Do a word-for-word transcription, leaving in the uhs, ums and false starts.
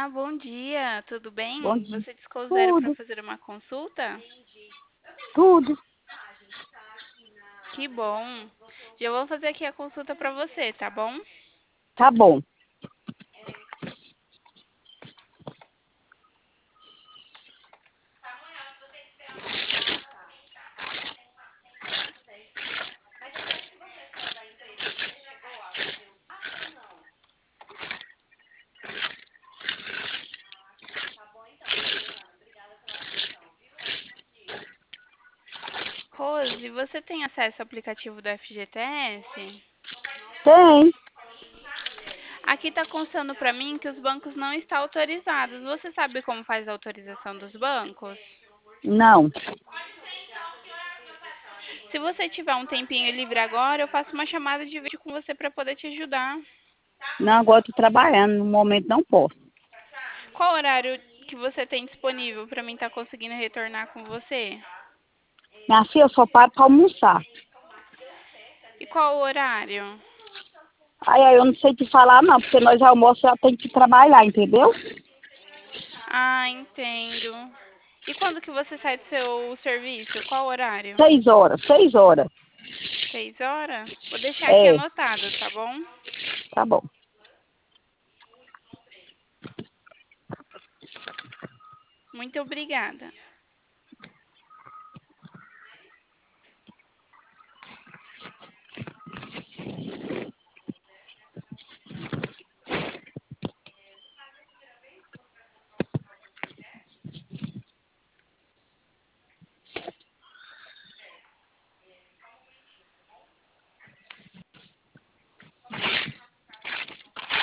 Olá, bom dia, tudo Bom bem? dia. Você discou zero para Tudo, fazer uma consulta? tudo. Que bom. Já vou fazer aqui a consulta para você, tá bom? Tá bom. Rose, você tem acesso ao aplicativo do F G T S? Tem? Aqui está constando para mim que os bancos não estão autorizados. Você sabe como faz a autorização dos bancos? Não. Se você tiver um tempinho livre agora, eu faço uma chamada de vídeo com você para poder te ajudar. Não, agora eu tô trabalhando. No momento não posso. Qual horário que você tem disponível para mim estar conseguindo retornar com você? Minha filha, eu só paro pra almoçar. E qual o horário? Aí aí eu não sei te falar não, porque nós almoço já tem que trabalhar, entendeu? Ah, entendo. E quando que você sai do seu serviço? Qual horário? Seis horas, seis horas. Seis horas? Vou deixar aqui É, anotado, tá bom? tá bom. Muito obrigada.